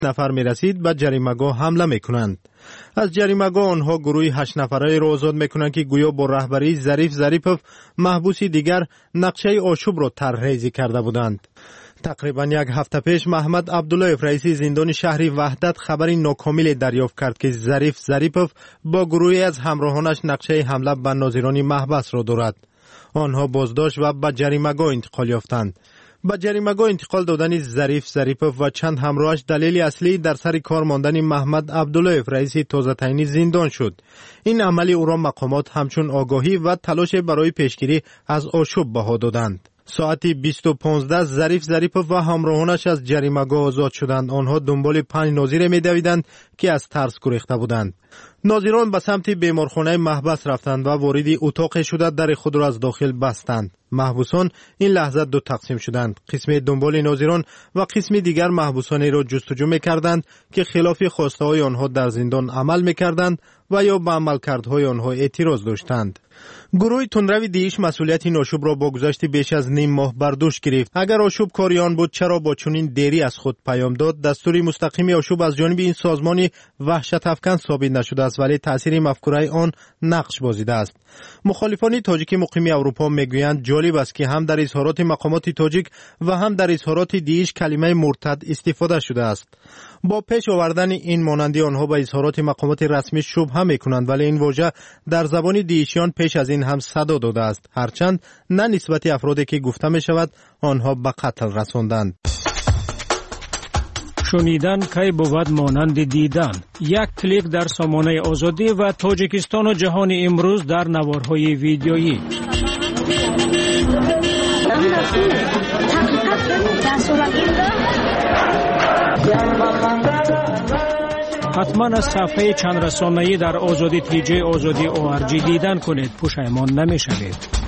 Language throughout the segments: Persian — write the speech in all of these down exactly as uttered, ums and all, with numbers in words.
نفر می رسید به جریمه‌گاه حمله می کنند. از جریمه‌گاه آنها گروهی هشت نفره را آزاد می کنند که گویا با رهبری ظریف ظریپوف محبوسی دیگر نقشه آشوب را طرحریزی کرده بودند. تقریبا یک هفته پیش محمد عبداللهیف رئیس زندان شهری وحدت خبری ناکامل دریافت کرد که ظریف ظریپوف با گروهی از همراهانش نقشه حمله به ناظران محبس را دارد. آنها بازداشت و به جریمه‌گاه انتقال یافتند. به جریمه‌گاه انتقال دادن ظریف ظریپوف و چند همراهش دلیل اصلی در سر کار ماندن محمد عبداللهیف رئیس تازه تعیین زندان شد. این عملی او را مقامات همچون آگاهی و تلاش برای پیشگیری از آشوب بها دادند. ساعت بیست و پانزده ظریف ظریپوف و همراهانش از جریمه‌گاه آزاد شدند. آنها دنبال پنج ناظر می‌دویدند که از ترس گریخته بودند. ناظران به سمت بیمارخانه محبس رفتند و وارد اتاق شده در خود را از داخل بستند. محبوسان این لحظه دو تقسیم شدند. قسم دنبال ناظران و قسم دیگر محبوسانی را جستجو می‌کردند که خلاف خواسته‌های آنها در زندان عمل می‌کردند و یا به عملکردهای آنها اعتراض داشتند. گروه تندروی دیش مسئولیت این آشوب را با گذشت بیش از نیم ماه بر دوش گرفت. اگر آشوب کاریان بود چرا با چنین دیری از خود پیام داد؟ دستور مستقیم آشوب از جانب این سازمان وحشت افکن ثابت نشده است، ولی تاثیر مفکوره آن نقش بازیده است. مخالفان تاجیک مقیم اروپا میگویند جالب است که هم در اظهارات مقامات تاجیک و هم در اظهارات دیش کلمه مرتد استفاده شده است. با پیش آوردن این مانندی آنها به اظهارات مقامات رسمی شبهه میکنند، ولی این واژه در زبان دیشیان پیش از این هم صدا داده است، هرچند نه نسبت افرادی که گفته می شود آنها به قتل رساندند. شنیدن کی بود مانند دیدن. یک کلیک در سامانه آزادی و تاجیکستان و جهان امروز در نوارهای ویدیویی. حتما از صفحه چند رسانه‌ای در آزادی تیجی آزادی او ار جی دیدن کنید، پشیمان نمی‌شوید.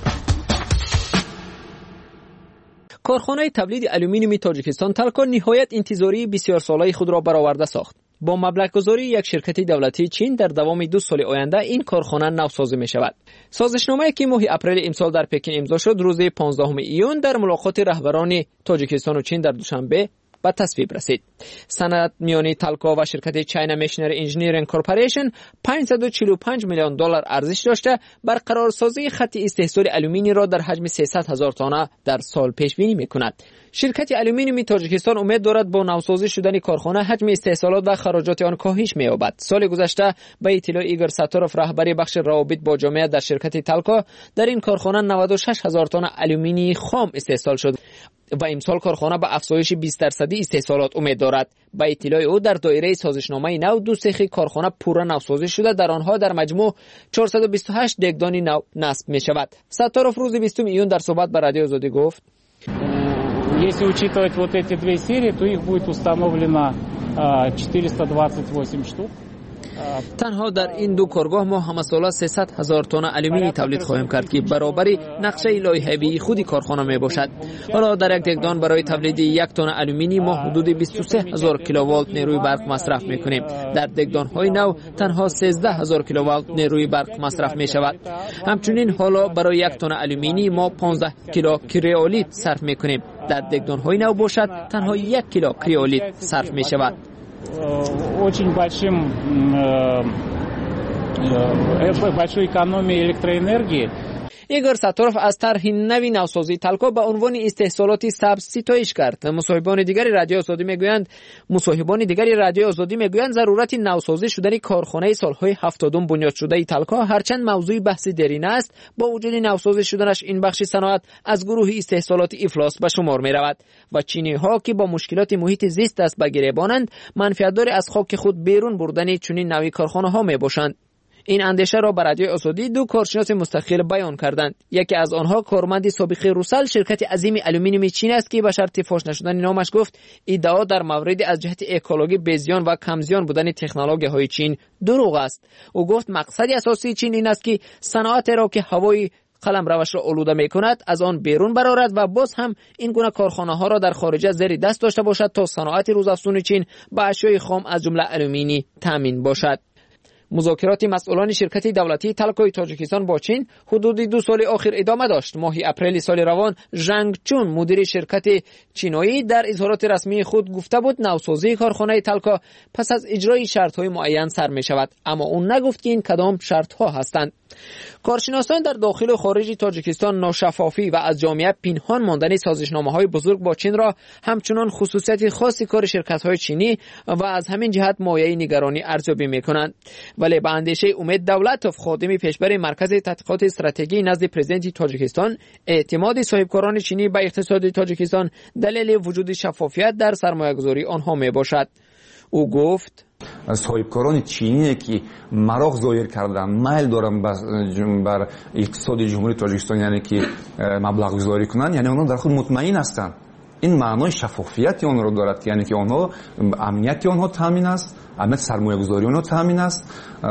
کارخانه تولید آلومینیوم تاجیکستان تلکو نهایت انتظاری بسیار ساله خود را برآورده ساخت. با مبلغ گذاری یک شرکت دولتی چین در دوام دو سال آینده این کارخانه نوسازی می شود. سازشنامه‌ای که ماه اپریل امسال در پکین امضا شد روز پانزدهم ایون در ملاقات رهبران تاجیکستان و چین در دوشنبه به تصویب رسید. سند میانی تلکو و شرکت چاینا مشینری انجینیرینگ کورپوریشن پانصد و چهل و پنج میلیون دلار ارزش داشته برقرارسازی خط استحصال آلومینی را در حجم سیصد هزار تانه در سال پیش بینی می‌کند. شرکت آلومینیوم تاجیکستان امید دارد با نوسازی شدن کارخانه حجم استحصالات و خراجات آن کاهش می‌یابد. سال گذشته به اطلاع ایگور ساتوروف رهبر بخش روابط با جامعه در شرکت تلکو در این کارخانه نود و شش هزار تن آلومینی خام استحصال شد و امسال کارخانه به افزایش بیست درصدی استحصالات امید دارد. به اطلاع او در دایره سازشنامه نو دو سیخ کارخانه پورا نوسازی شده، در آنها در مجموع چهارصد و بیست و هشت دگدانی نو نصب می شود. ساتوروف روز بیستم ایون در صحبت با رادیو آزادی گفت: Если учитывать вот эти две серии, то их будет установлено четыреста двадцать восемь штук. تنها در این دو کارگاه ما همه ساله سیصد هزار تن آلومینی تولید خواهیم کرد که برابر نقشه لایحه‌ای خود کارخانه می باشد. حالا در یک دگدان برای تولید یک تن آلومینی ما حدود بیست و سه هزار کیلووات نیروی برق مصرف می کنیم. در دگدان‌های نو تنها سیزده هزار کیلووات نیروی برق مصرف می شود. همچنین حالا برای یک تن آلومینی ما پانزده کیلو کریولیت صرف می کنیم. در دگدان‌های نو باشد تنها یک کیلو کریولیت صرف می شود. Очень большим большой экономией электроэнергии. ایگور ساتوروف از طرح نوی نوسازی تلکو به عنوان استحصالات سبز ستایش کرد. مصاحبان دیگری رادیو آزادی میگویند مصاحبان دیگری رادیو آزادی میگویند ضرورت نوسازی شدن کارخانه سالهای هفتادم بنیاد شده تلکو هرچند موضوع بحث دیرینه است، با وجود نوسازی شدنش این بخش صنعت از گروه استحصالات افلاس به شمار می رود و چینی ها که با مشکلات محیط زیست دست به گریبانند منفعتدار از خاک خود بیرون بردن چنین نوی کارخانه ها می باشند. این اندیشه را به رادیو آزادی دو کارشناس مستقل بیان کردند. یکی از آنها کارمند سابق روسل شرکت عظیم آلومینیوم چین است که به شرط فاش نشدن نامش گفت ادعا در مورد از جهت اکولوژی بزیان و کمزیان بودن تکنولوژی های چین دروغ است. او گفت مقصد اساسی چین این است که صنعت را که هوای قلم روش را آلوده می کند از آن بیرون برآورد و باز هم این گونه کارخانه ها را در خارج زیر دست داشته باشد تا صنعت روزافزون چین با اشیاء خام از جمله آلومینی تامین باشد. مذاکرات مسئولان شرکت دولتی تلکوی تاجیکستان با چین حدود دو سال آخر ادامه داشت. ماه اپریل سال روان ژنگ چون مدیر شرکت چینایی در اظهارات رسمی خود گفته بود نوسازی کارخانه تلکا پس از اجرای شرط‌های معین سر می شود، اما اون نگفت که این کدام شرط‌ها هستند. کارشناسان در داخل و خارج تاجیکستان ناشفافی و از جامعه پنهان ماندن سازشنامه‌های بزرگ با چین را همچنان خصوصیت خاصی کار شرکت‌های چینی و از همین جهت مایه نگرانی ارزیابی می‌کنند. ولی به اندیشه امید دولتوف، خادم پیشبر مرکز تحقیقات استراتژی نزد پرزیدنت تاجیکستان، اعتماد صاحبکاران چینی به اقتصاد تاجیکستان دلیل وجود شفافیت در سرمایه‌گذاری آنها میباشد. او گفت صاحبکاران چینی که مراغ ظاهر کردن میل دارن بر اقتصاد جمهوری تاجیکستان، یعنی که مبلغ گذاری کنن، یعنی اونها در خود مطمئن هستند. این معنای شفافیت اون رو دارد، یعنی که اونها امنیت اونها تامین است، امنیت سرمایه گذاری اونها تامین است و,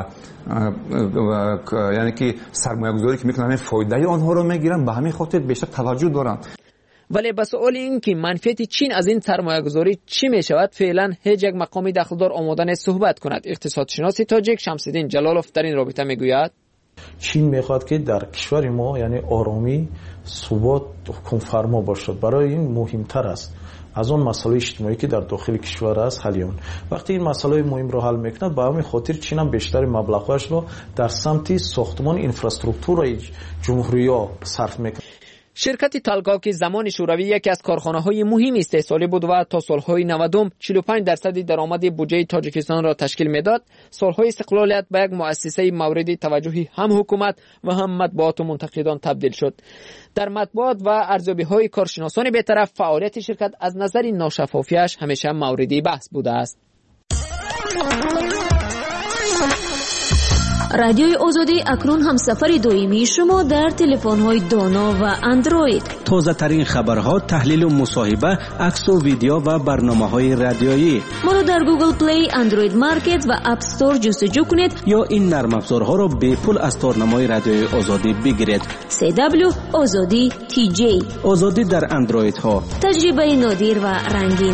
و یعنی که سرمایه گذاری که میکنن فایده آنها رو میگیرن، به همین خاطر بیشتر توجه دارن. ولی به سؤال این که منفعت چین از این سرمایه گذاری چی می شود، فعلا هیچ یک مقامی دخلدار آماده نیست صحبت کند. اقتصادشناس تاجیک شمس‌الدین جلالوف در این رابطه میگوید چین میخواد که در کشور ما یعنی آرامی، ثبات، حکم فرما باشد. برای این مهمتر است از اون مسائل اجتماعی که در داخل کشور است حلیون. وقتی این مسائل مهم رو حل میکند، به همین خاطر چین هم بیشتر مبلغش رو در سمت ساختمان اینفراستراکچور جمهوریه صرف میکند. شرکت تلکا که زمان شوروی یکی از کارخانه‌های مهم استحصالی بود و تا سالهای نود چهل و پنج درصد درآمد بودجه تاجیکستان را تشکیل میداد، سالهای استقلالیت به یک مؤسسه مورد توجه هم حکومت و هم مطبوعات و منتقدان تبدیل شد. در مطبوعات و ارزیابی‌های کارشناسان بی‌طرف، فعالیت شرکت از نظر ناشفافیش همیشه مورد بحث بوده است. رادیوی آزادی اکنون هم سفر دائمی شما در تلفن‌های دانا و اندروید. تازه ترین خبرها، تحلیل و مصاحبه، عکس و ویدیو و برنامه‌های رادیویی. ما رو در گوگل پلی، اندروید مارکت و اپ استور جستجو کنید یا این نرم افزارها را به پول از تارنمای رادیوی آزادی بگیرید. سی دبلیو آزادی تی جی. آزادی در اندروید ها. تجربه نادر و رنگین.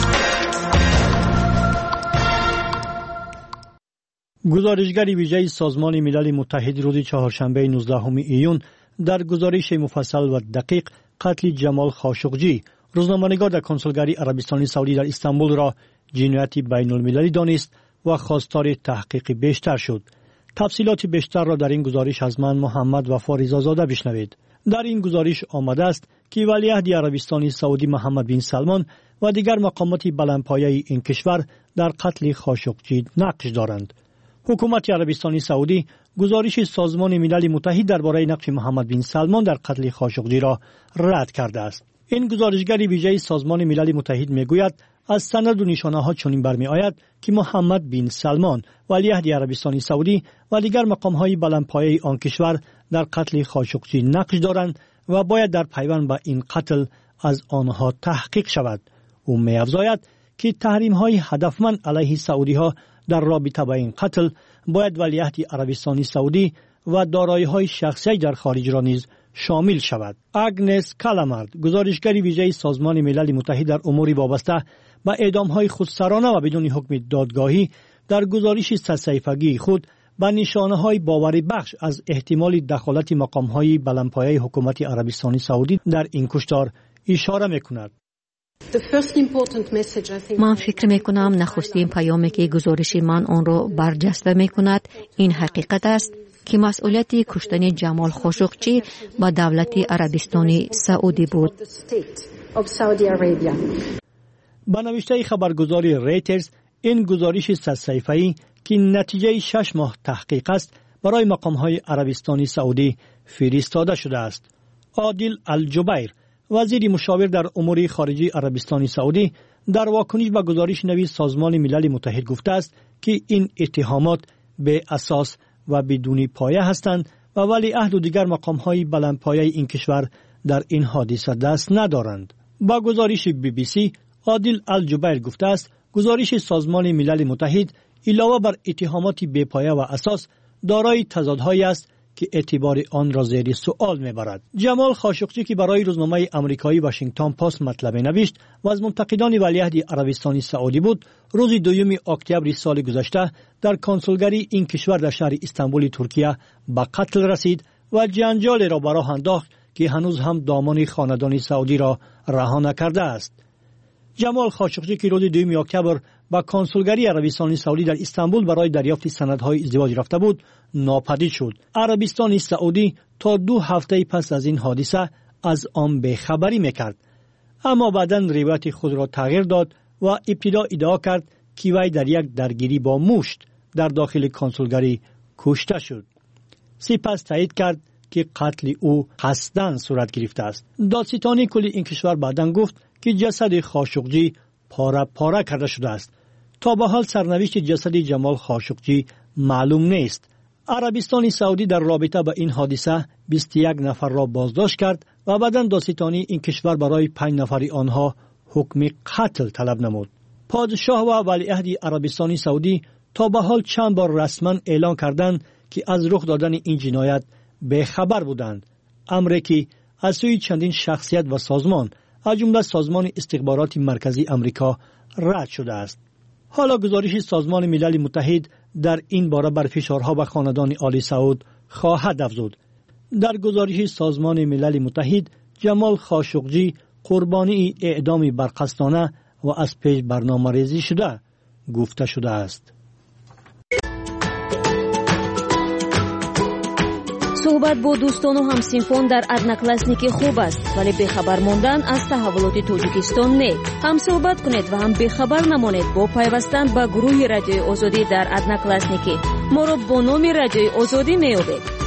گزارشگر ویژه سازمان ملل متحد روز چهارشنبه نوزدهم ایون در گزارش مفصل و دقیق قتل جمال خاشقجی، روزنامه‌نگار در کنسولگری عربستان سعودی در استانبول را جنایت بین المللی دانست و خواستار تحقیق بیشتر شد. تفصیلات بیشتر را در این گزارش از من محمد وفا رضازاده بشنوید. در این گزارش آمده است که ولیعهد عربستان سعودی محمد بن سلمان و دیگر مقامات بلندپایه این کشور در قتل خاشقجی نقش دارند. حکومت عربستان سعودی گزارش سازمان ملل متحد درباره نقش محمد بن سلمان در قتل خاشقجی را رد کرده است. این گزارشگر ویژه سازمان ملل متحد میگوید از سند و نشانه‌ها چنین برمی‌آید که محمد بن سلمان ولیعهد عربستان سعودی و دیگر مقام‌های بلندپایه آن کشور در قتل خاشقجی نقش دارند و باید در پیوند به این قتل از آنها تحقیق شود. او می‌افزاید که تحریم‌های هدفمند علیه سعودی‌ها در رابطه با این قتل باید ولیعهد عربستان سعودی و دارایی‌های شخصی در خارج را نیز شامل شود. اگنس کالامارد، گزارشگر ویژه سازمان ملل متحد در امور وابسته به اعدام‌های خودسرانه و بدون حکم دادگاهی، در گزارش سه صفحه‌ای خود به نشانه‌های باور بخش از احتمال دخالت مقام‌های بلندپایه حکومت عربستان سعودی در این کشتار اشاره می‌کند. من فکر می کنم نخستین پیامی که گزارش من آن را برجسته می کند این حقیقت است که مسئولیت کشتن جمال خاشقجی با دولت عربستان سعودی بود. با نوشته خبرگزاری ریترز، این گزارش صد صفحه‌ای که نتیجه شش ماه تحقیق است برای مقام‌های عربستان سعودی فرستاده شده است. عادل الجبیر، وزیر مشاور در امور خارجه عربستان سعودی، در واکنش به گزارش نوی سازمان ملل متحد گفته است که این اتهامات به اساس و بدون پایه هستند و ولیعهد و دیگر مقام‌های بلندپایه این کشور در این حادثه دست ندارند. با گزارش بی بی سی، عادل الجبیر گفته است گزارش سازمان ملل متحد علاوه بر اتهامات بی پایه و اساس دارای تضادهایی است که اعتبار آن را زیر سوال میبرد. جمال خاشقجی که برای روزنامه آمریکایی واشنگتن پست مطلب نوشت و از منتقدان ولیعهد عربستان سعودی بود، روز دوم اکتبر سال گذشته در کنسولگری این کشور در شهر استانبول ترکیه به قتل رسید و جنجال را به راه انداخت که هنوز هم دامان خاندان سعودی را رها نکرده است. جمال خاشقجی که روز دوم اکتبر با کنسولگری عربستان سعودی در استانبول برای دریافت سندهای ازدواج رفته بود، ناپدید شد. عربستان سعودی تا دو هفته پس از این حادثه از آن بیخبری میکرد، اما بعداً روایت خود را تغییر داد و ابتدا ادعا کرد که وی در یک درگیری با مشت در داخل کنسولگری کشته شد. سپس تایید کرد که قتل او قصداً صورت گرفته است. دادستانی کل این کشور بعداً گفت که جسد خاشقجی پاره پاره کرده شده است. تا به حال سرنوشت جسد جمال خاشقجی معلوم نیست. عربستان سعودی در رابطه با این حادثه بیست و یک نفر را بازداشت کرد و بعداً دادستانی این کشور برای پنج نفر آنها حکم قتل طلب نمود. پادشاه و ولیعهد عربستان سعودی تا به حال چند بار رسما اعلان کردند که از رخ دادن این جنایت بیخبر بودند، امری که از سوی چندین شخصیت و سازمان از جمله سازمان استخبارات مرکزی آمریکا رد شده است. حالا گزارش سازمان ملل متحد در این باره بر فشارها به خاندان آل سعود خواهد افزود. در گزارش سازمان ملل متحد، جمال خاشقجی قربانی اعدام برقصدانه و از پیش برنامه‌ریزی شده گفته شده است. صحبت با دوستان و همسینفون در ادناکلاسنیک خوب است، ولی بخبر ماندن از تحولات تاجیکستان نه. هم صحبت کنید و هم بخبر نمانید با پیوستن به گروه رادیوی آزادی در ادناکلاسنیک. ما را با نام رادیوی آزادی میابید.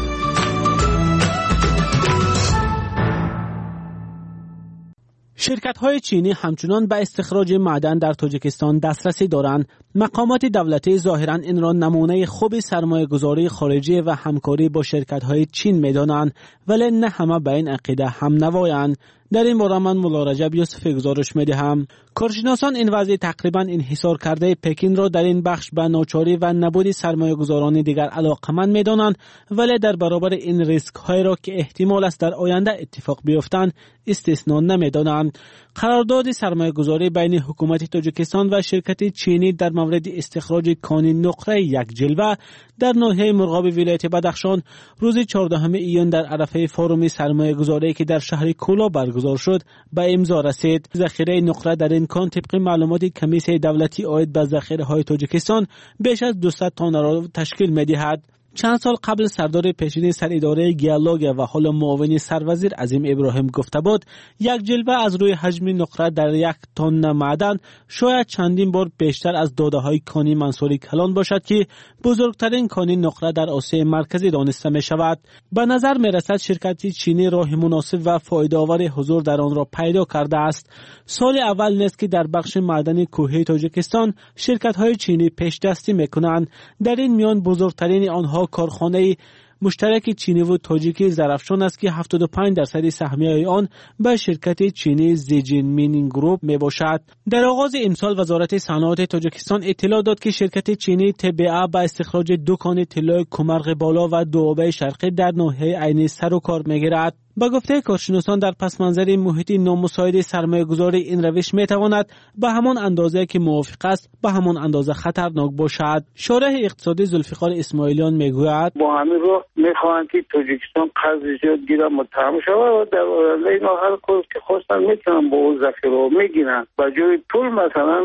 شرکت‌های چینی همچنان به استخراج معدن در تاجیکستان دسترسی دارند. مقامات دولتی ظاهراً این را نمونه خوب سرمایه‌گذاری خارجی و همکاری با شرکت‌های چین می‌دانند، ولی نه همه به این عقیده هم نوایند. در این باره من مولا رجب یوسفی گزارش می‌دهم. کارشناسان این وضع تقریباً انحصار کرده پکین را در این بخش به ناچاری و نبود سرمایه‌گذاران دیگر علاقه‌مند می‌دانند، ولی در برابر این ریسک‌های را که احتمال است در آینده اتفاق بیفتند استثنا نمی‌دانند. قرارداد سرمایه‌گذاری بین حکومت تاجیکستان و شرکت چینی در مورد استخراج کان نقره یک جلوه در ناحیه مرغاب ولایت بدخشان روز چهاردهم ایون در عرفه فوروم سرمایه‌گذاری که در شهر کولا برگزار شد به امضا رسید. ذخیره نقره در این کان طبق معلومات کمیسیون دولتی عاید به ذخیره‌های تاجیکستان بیش از دویست تن را تشکیل می‌دهد. چند سال قبل سردار پیشین سر اداره گیالوگ و حال معاون سروزیر عظیم ابراهیم گفته بود یک جلوه از روی حجم نقره در یک تن معدن شاید چندین بار بیشتر از داده‌های کانی منصوری کلان باشد که بزرگترین کانی نقره در آسیا مرکزی دانسته می شود. به نظر می رسد شرکت چینی راه مناسب و فایده‌آور حضور در آن را پیدا کرده است. سال اول نیست که در بخش معدن کوهی تاجیکستان شرکت‌های چینی پیش دستی می‌کنند. در این میان بزرگترین آنها کارخانه مشترک چینی و تاجیکی زرافشان است که هفتاد و پنج درصد سهمیه آن به شرکت چینی زیجین مینینگ گروپ می باشد. در آغاز امسال وزارت صنعت تاجیکستان اطلاع داد که شرکت چینی تبعه به استخراج دو کان طلای کمرغ بالا و دوآبه شرقی در ناحیه عینی سر و کار می‌گیرد. با گفته کارشناسان در پس منظر محیطی نامساعد سرمایه‌گذاری این روش می‌تواند به همان اندازه که موافق است به همان اندازه خطرناک باشد. شارح اقتصادی ذوالفقار اسماعیلیان میگوید با همین رو می‌خواهند که تاجیکستان قرض زیاد گیره متهم شود و در آینده اینا هر کاری که خواستن میتونن با اون ذخیره میگیرن و جای پول مثلا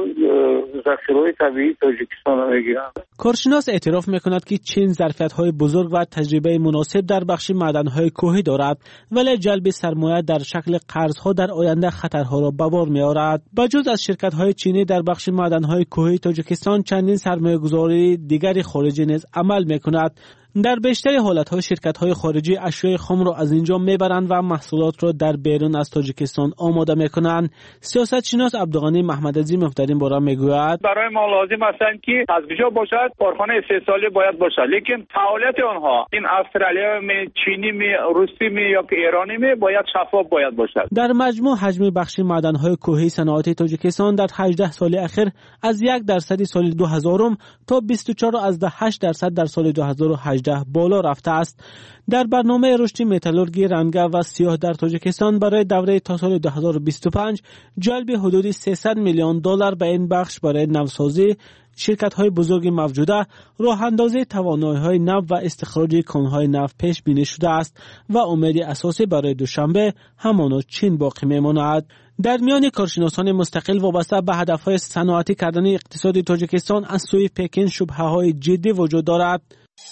ذخیره طبیعی تاجیکستان رو میگیرن. کارشناس اعتراف می‌کند که چین ظرفیت‌های بزرگ و تجربه مناسب در بخش معدن‌های کوهی دارد، ولی جلب سرمایه در شکل قرضها در آینده خطرها را به بار می‌آورد. بجز از شرکت‌های چینی در بخش معدن‌های کوهی تاجیکستان چندین سرمایه‌گذاری دیگری خارجی نیز عمل می‌کند. در بیشتر حالت‌ها شرکت‌های خارجی اشیاء خام را از اینجا میبرند و محصولات را در بیرون از تاجیکستان آماده میکنند. سیاستشناس عبدالغنی محمدعظیمov در این باره میگوید برای ما لازم است که از کجا باشد کارخانه استحصالی باید باشد، لیکن فعالیت آنها این استرالیا می چینی می روسی می یا که ایرانی می باید شفاف باید باشد. در مجموع حجم بخش معدن‌های کوهی صنعتی تاجیکستان در هجده سال اخیر از یک درصد سال دو هزار تا بیست و چهار از هشت درصد در سال دو هزار و هجده هجده بالا رفته است. در برنامه رشد متالورژی رنگه و سیاه در تاجیکستان برای دوره تا سال دو هزار و بیست و پنج جلب حدود سیصد میلیون دلار به این بخش برای نوسازی شرکت‌های بزرگ موجوده، راه اندازی توانایی‌های نو و استخراج کان‌های نفت پیش بینی شده است و امید اساسی برای دوشنبه همانا چین باقی می‌ماند. در میان کارشناسان مستقل وابسته به هدف‌های صنعتی کردن اقتصاد تاجیکستان از سوی پکن شبهه‌های جدی وجود دارد.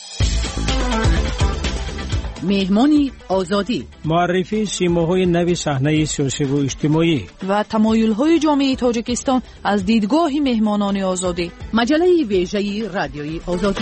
مهمانی آزادی، معرفی سیماهای نوی صحنه سیاسی و اجتماعی و تمایل‌های جامعه تاجیکستان از دیدگاه مهمانان آزادی. مجله ویژه رادیوی آزادی.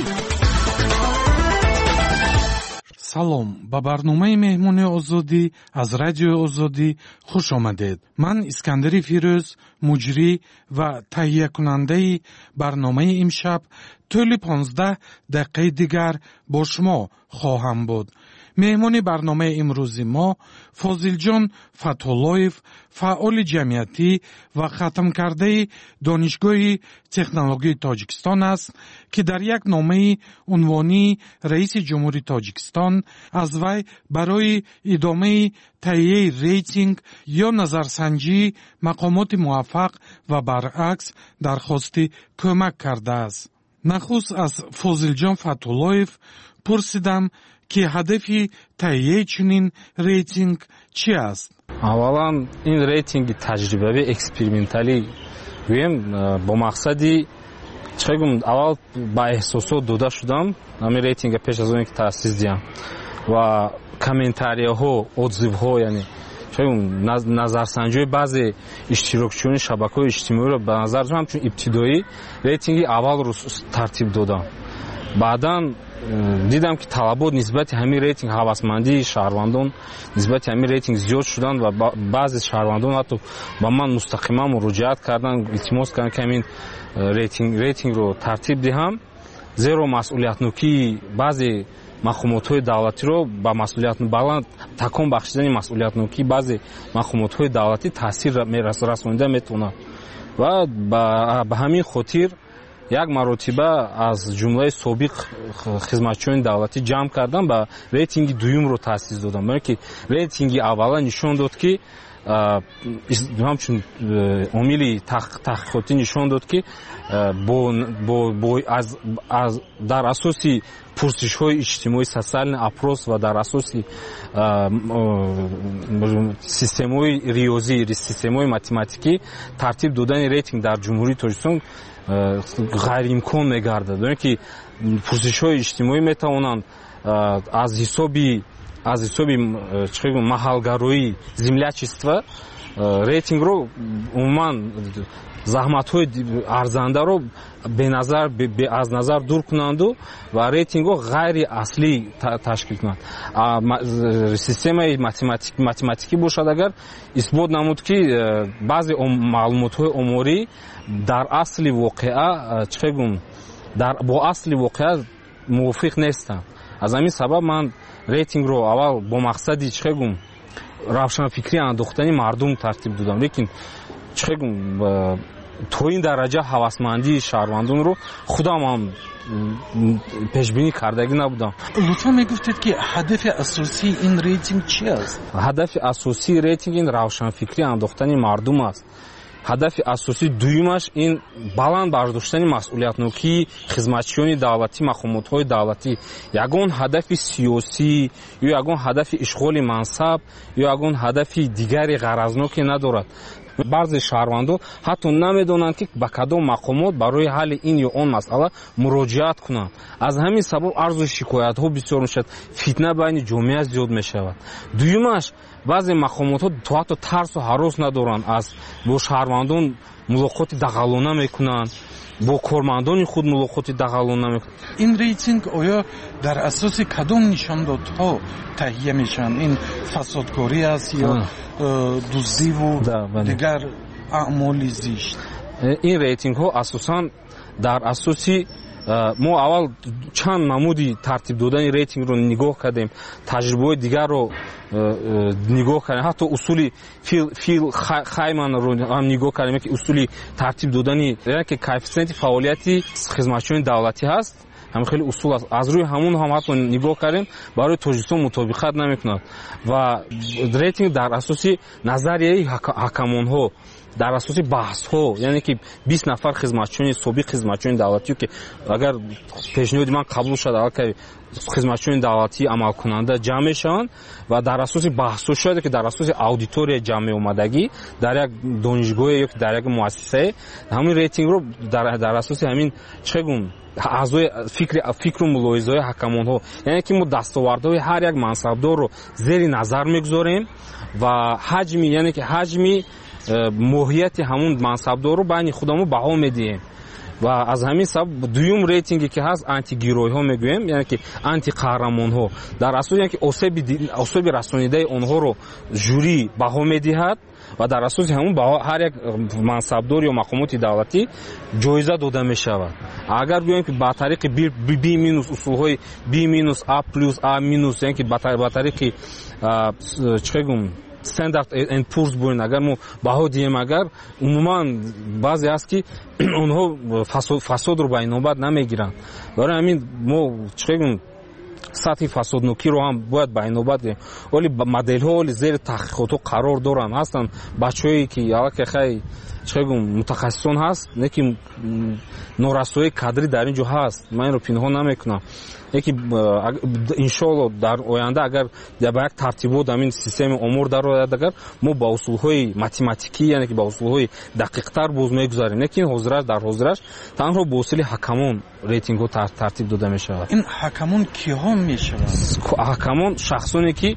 салом ба барномаи меҳмони озодӣ аз радиои озодӣ хуш омадед. ман искандари фирӯз, муҷрӣ ва таҳиякунандаи барномаи имшаб тӯли понздаҳ дақиқаи дигар бо шумо хоҳам буд. меҳмони барномаи имрӯзи мо фозилҷон фатҳуллоев, фаъоли ҷамъиятӣ ва хатмкардаи донишгоҳи технологияи тоҷикистон аст, ки дар як номаи унвонии раиси ҷумҳури тоҷикистон аз вай барои идомаи таҳияи рейтинг ё назарсанҷии мақомоти муваффақ ва баръакс дархости кӯмак кардааст. нахуст аз фозилҷон фатҳуллоев пурсидам ки ҳадафи таҳияи чунин рейтинг чӣ аст? аввалан ин рейтинги таҷрибавӣ эксперименталӣ гӯем бо мақсади чӣ гум аввал ба эҳсосот дода шудам ҳамин рейтинга пеш аз оне ки таъсис диҳам ва комментарияҳо отзивҳо яъне чӣ гум назарсанҷиҳои баъзе иштирокчиёни шабакаҳои иҷтимоиро ба назар ҳамчун ибтидоӣ рейтинги аввалро тартиб додам. баъдан дидам ки талабот нисбати ҳамин рейтинг ҳавасмандии шаҳрвандон нисбати ҳамин рейтинг зиёд шуданд ва баъзе шаҳрвандон ҳатто ба ман мустақиман муроҷиат карданд, илтимос карданд ки ҳамин рейтинг рейтингро тартиб диҳам, зеро масъулиятнокии баъзе мақомотҳои давлатиро ба масъулият баланд такон бахшидани масъулиятнокии баъзе мақомотҳои давлатӣ таъсир расонида метавонад ва ба ҳамин хотир як маротиба аз ҷумлаи собиқ хизматчиёни давлатӣ ҷамъ кардам ба рейтинги дуюмро таъсис додам. барои ки рейтинги аввала нишон дод ки ҳамчун омили таҳқиқотӣ нишон дод ки дар асоси пурсишҳои иҷтимоӣ социальный опрос ва дар асоси системаҳои риёзӣ системаҳои математикӣ тартиб додани рейтинг дар ҷумҳурии тоҷикистон ғайриимкон мегардад. барои ки пурсишҳои иҷтимоӣ метавонанд аз ҳисоби аз ҳисоби маҳалгароӣ землячества рейтингро умуман заҳматҳои арзандаро беназар аз назар дур кунанду ва рейтингҳо ғайри аслӣ ташкил кунанд. системаи математикӣ бошад агар исбот намуд ки баъзе маълумотҳои оморӣ дар асли воқеа чӣ гум бо асли воқеа мувофиқ нестанд. аз ҳамин сабаб ман рейтингро аввал бо мақсади чӣ гум равшанфикрӣ андохтани мардум тартиб додам, лекин чӣ гум то ин дараҷа ҳавасмандии шаҳрвандонро худам ҳам пешбинӣ кардагӣ набудам. лутфан мегуфтед ки ҳадафи асосии ин рейтинг чӣ аст? ҳадафи асосии рейтинг ин равшанфикрӣ андохтани мардум аст. ҳадафи асосии дуюмаш ин баланд бардоштани масъулиятнокии хизматчиёни давлатӣ, мақомотҳои давлатӣ. ягон ҳадафи сиёсӣ ё ягон ҳадафи ишғоли мансаб ё ягон ҳадафи дигари ғаразноке надорад. баъзе шаҳрвандон ҳатто намедонанд ки ба кадом мақомот барои ҳалли ин ё он масъала муроҷиат кунанд. аз ҳамин сабаб арзу шикоятҳо бисёр мешавад, фитна байни ҷомеа зиёд мешавад. дуюмаш баъзе мақомотҳо то ҳатто тарсу ҳарос надоранд, аз бо шаҳрвандон мулоқоти дағалона мекунанд, бо кормандони худ мулоқоти дағалона мекунанд. ин рейтинг оё дар асоси кадом нишондодҳо таҳия мешаванд? ин фасодкорӣ аст ё дуздиву дигар аъмоли зишт? ин рейтингҳо асосан дар асоси мо аввал чанд намуди тартиб додани рейтингро нигоҳ кардем, таҷрибаҳои дигарро нигоҳ кардем, ҳатто усули фил хайманро ҳам нигоҳ кардем ки усули тартиб додани ки коэффициенти фаъолияти хизматчиёни давлатӣ ҳаст. ҳам хеле усул аст. Аз рӯи ҳамун ҳам ҳатто нигоҳ кардем барои Тоҷикистон мутобиқат намекунад ва рейтинг дар асоси назарияи ҳакамонҳо, дар асоси баҳсҳо, яъне ки бист нафар хизматчони собиқ хизматчони давлатӣ ки агар пешниҳоди ман қабул шуд аллакай хизматчони давлатӣ амалкунанда ҷамъ мешаванд ва дар асоси баҳсҳо шояд ки дар асоси аудитория ҷамъ меомадагӣ дар як донишгоҳе ё ки дар як муассисае ҳамин рейтингро дар дар асоси ҳамин чӣ гум аъзои фикри фикру мулоҳизаҳои ҳакамонҳо, яъне ки мо дастовардҳои ҳар як мансабдорро зери назар мегузорем ва ҳаҷми яъне ки ҳаҷми моҳияти ҳамун мансабдорро байни худамо баҳо медиҳем ва аз ҳамин сабаб дуюм рейтинге ки ҳаст антигирӯйҳо мегӯем, яъне ки антиқаҳрамонҳо дар асоси яъне ки осеби осеби расонидаи онҳоро жюри баҳо медиҳад ва дар асоси ҳамун баҳо ҳар як мансабдор ё мақомоти давлатӣ ҷоиза дода мешавад. Агар гӯем ки ба тариқи би минус усулҳои би минус а плюс а минус яъне ки ба тариқи чӣ гум Standard and Poor's бӯрин агар мо баҳо диҳем, агар умуман баъзе аст ки онҳо фасодро ба инобат намегиранд. Барои ҳамин мо чӣ гум сатҳи фасоднокиро ҳам бояд ба инобат гирем. Оли моделҳо оли зери таҳқиқотҳо қарор доранд. Ҳастанд бачаҳое ки аллакай хай чӣ гум мутахассисон ҳаст, неки норасоии кадри дар ин ҷо ҳаст. Ман инро пинҳон намекунам. Яки иншоалло дар оянда агар ба як тартибот ҳамин системаи омор дарояд, агар мо ба усулҳои математикӣ яъне ки ба усулҳои дақиқтар боз мегузарем, лекин ҳозираш дар ҳозираш танҳо бо усули ҳакамон рейтингҳо тартиб дода мешавад. ин ҳакамон киҳо мешаванд? ҳакамон шахсоне ки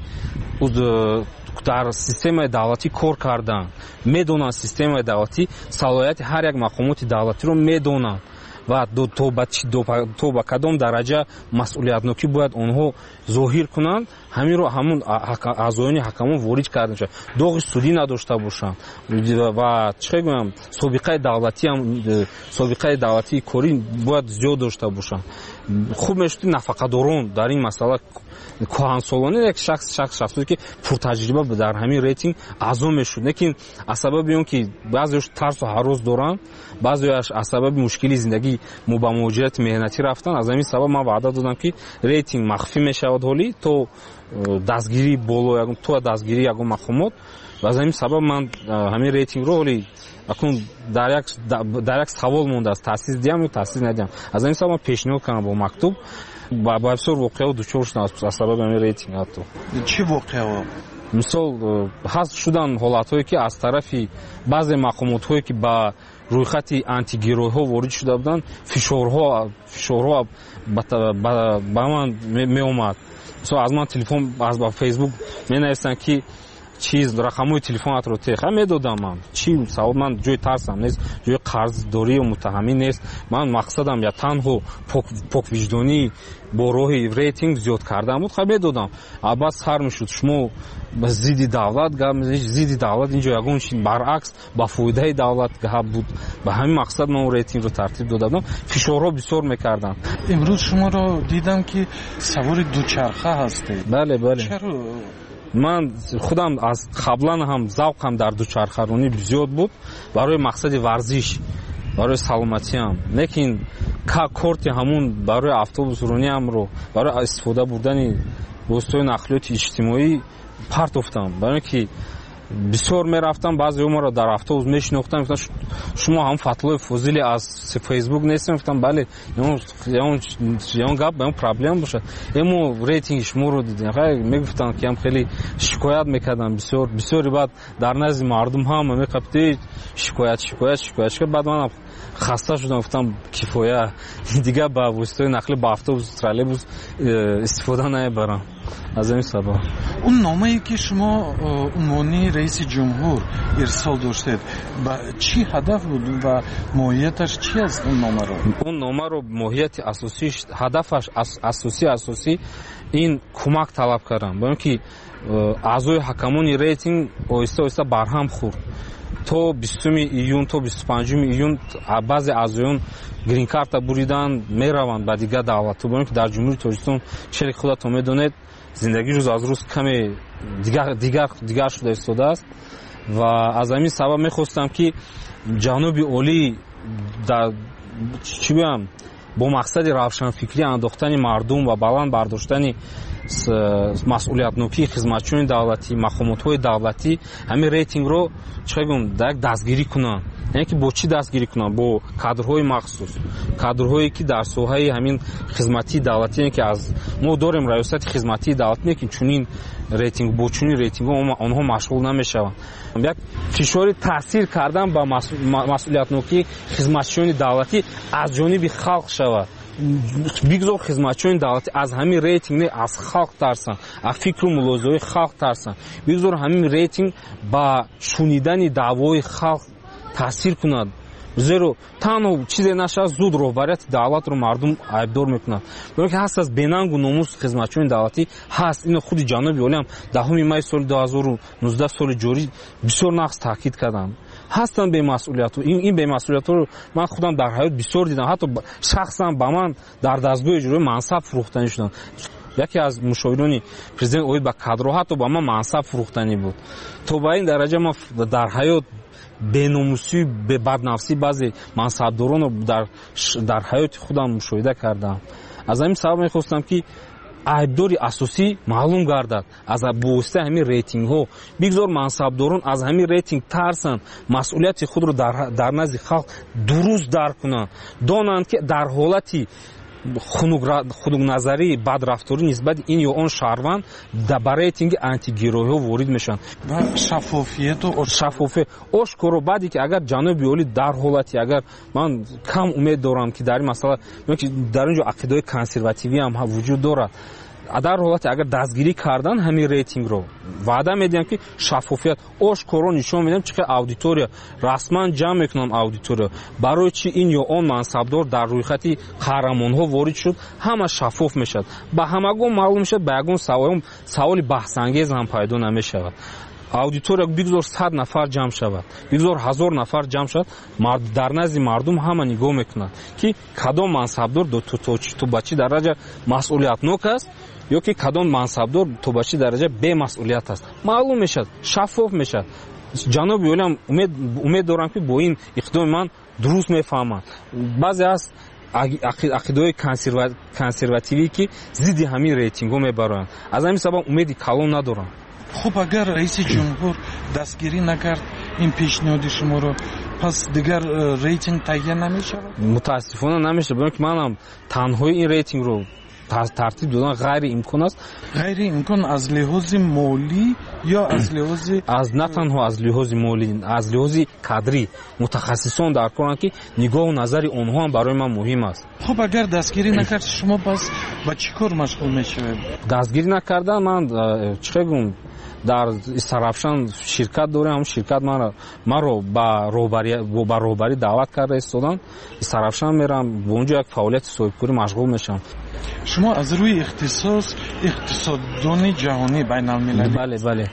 дар системаи давлатӣ кор кардан, медонанд системаи давлатӣ салоҳияти ҳар як мақомоти давлатиро медонанд ва то ба кадом дараҷа масъулиятнокӣ бояд онҳо зоҳир кунанд, ҳаминро ҳамун аъзоёни ҳакамон ворид карда мешавад. доғи судӣ надошта бошанд ва чӣ гӯям собиқаи давлатӣ ҳам собиқаи давлатии корӣ бояд зиёд дошта бошанд. хуб мешуд нафақадорон дар ин масъала кӯҳансолона як шахс шахс шахсе ки пуртаҷриба дар ҳамин рейтинг аъзо мешуд, лекин аз сабаби он ки баъзеаш тарсу ҳарос доранд, баъзеаш аз сабаби мушкили зиндагӣ мо ба муҳоҷирати меҳнатӣ рафтанд, аз ҳамин сабаб ман ваъда додам ки рейтинг махфӣ мешавад ҳолӣ то дастгирии боло ягон то дастгирии ягон мақомот. ва аз ҳамин сабаб ман ҳамин рейтингро ҳолӣ акун дар як дар як савол мондааст, таъсис диҳам ё таъсис надиҳам. аз ҳамин сабаб ман пешниҳод кардам бо мактуб ба бисёр воқеаҳо дучор шудам аз сабаби ҳамин рейтинг. ҳатто чӣ воқеаҳо? мисол ҳаст шуданд ҳолатҳое ки аз тарафи баъзе мақомотҳое ки ба рӯйхати антигирӯйҳо ворид шуда буданд, фишорҳо фишорҳо ба ман меомад. мисол аз ман телефон аз ба фейсбук менависанд ки чиз рақамҳои телефонатро теха медодам. Ман чӣ савол, ман ҷои тарсам нест, ҷои қарздорӣ ё муттаҳамӣ нест. Ман мақсадам я танҳо поквиҷдонӣ бо роҳи рейтинг зиёд кардан буд, хаб медодам. Аббас сар мешуд шумо зидди давлат гап мезанед, зидди давлат инҷо ягон чи баръакс ба фоидаи давлат гап буд. ба ҳамин мақсад ман рейтингро тартиб дода будам. фишорҳо бисёр мекарданд. имрӯз шуморо дидам ки савори дучарха ҳастед. бале бале. чаро? ман худам аз қаблан ҳам завқам дар дучархаронӣ зиёд буд барои мақсади варзиш, барои саломатиам, лекин корти ҳамун барои автобусрониамро барои истифода бурдани воситаҳои нақлиёти иҷтимоӣ партофтам. барои ки бисёр мерафтам, баъзеҳо моро дар автобус мешинохтанд, гуфтанд шумо ҳам Фатлои Фозили аз фейсбук нестем? гуфтам бале, ягон гап ягон проблема бошад, эмо рейтинги шуморо дидем. мегуфтанд ки ҳам хеле шикоят мекардам, бисёр бисёри баъд дар назди мардум ҳам меқабти шикоят шикоят шикоят шикоят. баъд манам хаста шудам, гуфтам кифоя, дигар ба воситаҳои нақлӣ ба автобус троллейбус истифода намебарам. аз ин сабаб он номае ки шумо унвони раиси ҷумҳур ирсол доштед ба чӣ ҳадаф буд ва моҳияташ чӣ аст? он номаро он номаро моҳияти асосиш ҳадафаш асосӣ асосӣ ин кӯмак талаб кардам, бо ин ки аъзои ҳакамони рейтинг оҳиста оҳиста барҳам хӯрд. то бистуми июн то бисту панҷуми июн баъзе аъзоён гринкарта буридан мераванд ба дигар давлатҳо, бо ин ки дар ҷумҳури Тоҷикистон чели худатон медонед зиндагӣ рӯз аз рӯз каме дигар дигар шуда истодааст ва аз ҳамин сабаб мехостам ки ҷаноби олӣ дар чӣ гӯям бо мақсади равшанфикрӣ андохтани мардум ва баланд бардоштани масъулиятнокии хизматчиёни давлатӣ, мақомотҳои давлатӣ ҳамин рейтингро чӣ гум дар дастгирӣ кунанд. яъне ки бо чӣ дастгирӣ кунанд? Бо кадрҳои махсус, кадрҳое ки дар соҳаи ҳамин хизматии давлатӣ, ки аз мо дорем раёсати хизматии давлатӣ, ки чунин рейтинг бо чунин рейтингҳо онҳо машғул намешаванд. як фишори таъсир кардан ба масъулиятнокии хизматчиёни давлатӣ аз ҷониби халқ шавад. бигзор хизматчиёни давлатӣ аз ҳамин рейтинг не аз халқ тарсанд, аз фикру мулозаҳои халқ тарсанд. бигзор ҳамин рейтинг ба шунидани даъвои халқ таъсир кунад. зеро танҳо чизе нашад зуд роҳбарияти давлатро мардум айбдор мекунад. барои ки ҳаст аз бенангу номус хизматчиёни давлатӣ ҳаст. ино худи ҷаноби олиам даҳуми май соли дуҳазору нуздаҳ соли ҷорӣ бисёр нағз таъкид карданд. ҳастанд бемасъулиятҳо. ин бемасъулиятҳоро ман худам дар ҳаёт бисёр дидам. ҳатто шахсан ба ман дар дастгоҳи иҷроӣ мансаб фурӯхтанӣ шуданд. яке аз мушовирони президент оид ба кадро ҳатто ба ман мансаб фурӯхтанӣ буд. то ба ин дараҷа ман дар ҳаёт беномусӣ, баднафсӣ баъзе мансабдоронро дар дар ҳаёти худам мушоҳида кардам. аз ҳамин сабаб мехостам ки айбдори асосӣ маълум гардад аз бовоситаи ҳамин рейтингҳо. бигзор мансабдорон аз ҳамин рейтинг тарсанд, масъулияти худро дар назди халқ дуруст дарк кунанд, донанд ки дар ҳолати хунукназарии бадрафторӣ нисбати ин ё он шаҳрванд ба рейтинги антигироиҳо ворид мешаванд. шаффофияту шаффофият ошкоро баъде ки агар ҷаноби олӣ дар ҳолати агар ман кам умед дорам ки дар ин масъала дар инҷо ақидаҳои консервативӣ ҳам вуҷуд дорад. дар ҳолате агар дастгирӣ кардан ҳамин рейтингро ваъда медиҳам ки шаффофият ошкоро нишон медиҳам чӣ қадр аудитория расман ҷамъ мекунам аудитория барои чӣ ин ё он мансабдор дар рӯйхати қаҳрамонҳо ворид шуд. ҳама шаффоф мешавад, ба ҳамагон маълум мешавад, ба ягон саволи баҳсангез ҳам пайдо намешавад. аудитория бигзор сад нафар ҷамъ шавад, бигзор ҳазор нафар ҷамъ шавад, дар назди мардум ҳама нигоҳ мекунад ки кадом мансабдор то ба чӣ дараҷа масъулиятнок аст ё ки кадом мансабдор то ба чӣ дараҷа бемасъулият аст. маълум мешавад, шаффоф мешавад. ҷаноби олиам умед дорам ки бо ин иқдоми ман дуруст мефаҳманд. баъзе аст ақидаҳои консервативӣ ки зидди ҳамин рейтингҳо мебароянд. аз ҳамин сабаб умеди калон надорам. хуб агар раиси ҷумҳур дастгирӣ накард ин пешниҳоди шуморо, пас дигар рейтинг таҳия намешавад? мутаассифона намешавад, барои ки манам танҳои ин рейтингро тартиб додан ғайриимкон аст. ғайриимкон аз лиҳози молӣ ё аз лиҳози аз на танҳо аз лиҳози молӣ, аз лиҳози кадрӣ мутахассисон дар коранд ки нигоҳу назари онҳо ҳам барои ман муҳим аст. хуб агар дастгирӣ накард шумо пас ба чӣ кор машғул мешавед? дастгирӣ накардан ман чӣ гум дар Сарафшан ширкат дорем. ҳамун ширкат маро ба роҳбарӣ даъват карда истодан. Сарафшан мерам, бо онҷо як фаъолияти соҳибкорӣ машғул мешавам. шумо аз рӯи ихтисос иқтисоддони ҷаҳонӣ байналмилалӣ? бале бале.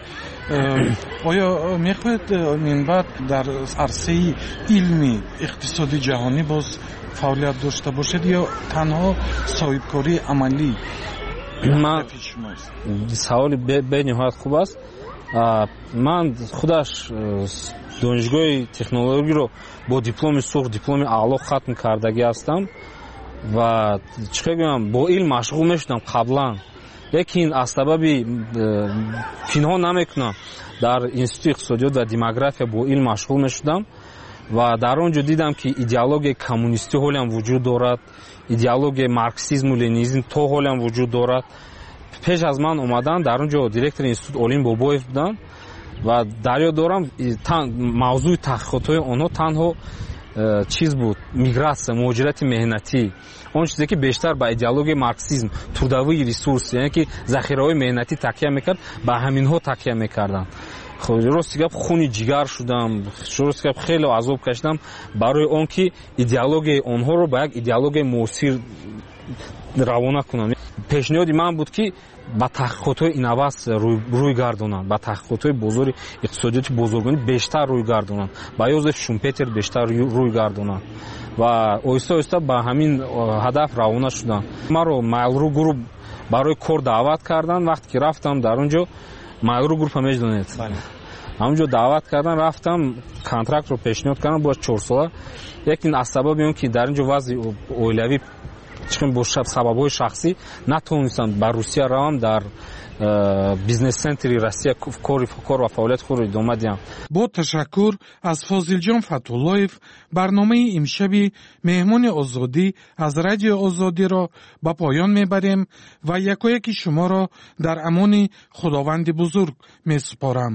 оё мехоҳед минбаъд дар арсаи илми иқтисоди ҷаҳонӣ боз фаъолият дошта бошед ё танҳо соҳибкории амалӣ? ман саволи бениҳоят хуб аст. ман худаш донишгоҳи технологиро бо дипломи сух, дипломи аъло хатм кардагӣ ҳастам ва чӣ гӯям бо илм машғул мешудам қаблан, лекин аз сабаби пинҳон намекунам дар институти иқтисодиёт ва демография бо илм машғул мешудам ва дар он ҷо дидам ки идеологияи коммунистӣ ҳолиам вуҷуд дорад, идеологияи марксизму ленинизм то ҳолиам вуҷуд дорад. пеш аз ман омадан дар он ҷо директори институт Олим Бобоев буданд ва дар ёд дорам мавзӯи таҳқиқотҳои онҳо танҳо чиз буд, миграция, муҳоҷирати меҳнатӣ, он чизе ки бештар ба идеологияи марксизм, трудовии ресурс, яъне ки захираҳои меҳнатӣ такя мекард, ба ҳаминҳо такя мекарданд. рости гап хуни ҷигар шудам, рости гап хеле азоб кашидам барои он ки идеологияи онҳоро ба як идеологияи муосир равона кунам. пешниҳоди ман буд ки ба таҳқиқотҳои инноватсия рӯй гардонанд, ба таҳқиқотҳои бозори иқтисодиёти бозоргонӣ бештар рӯй гардонанд, ба Йозеф Шумпетер бештар рӯй гардонанд ва оҳиста оҳиста ба ҳамин ҳадаф равона шудам. маро Mail.ru групп барои кор даъват карданд. вақте ки рафтам дар он ҷо, Mail.ru группа медонед, ҳамонҷо даъват кардан, рафтам контрактро пешниҳод кардам, бо чор сола, лекин аз сабаби он ки дар ин ҷо вазъи оилавӣ чун бо сабабҳои шахсӣ натавонистанд ба Русия равам дар бизнес центри Россия кор кор ва фаъолияти худро идома диҳам. бо ташаккур аз Фозилҷон Фатуллоев барномаи имшаби меҳмони озодӣ аз радиои озодиро ба поён мебарем ва якояки шуморо дар амони худованди бузург месупорам.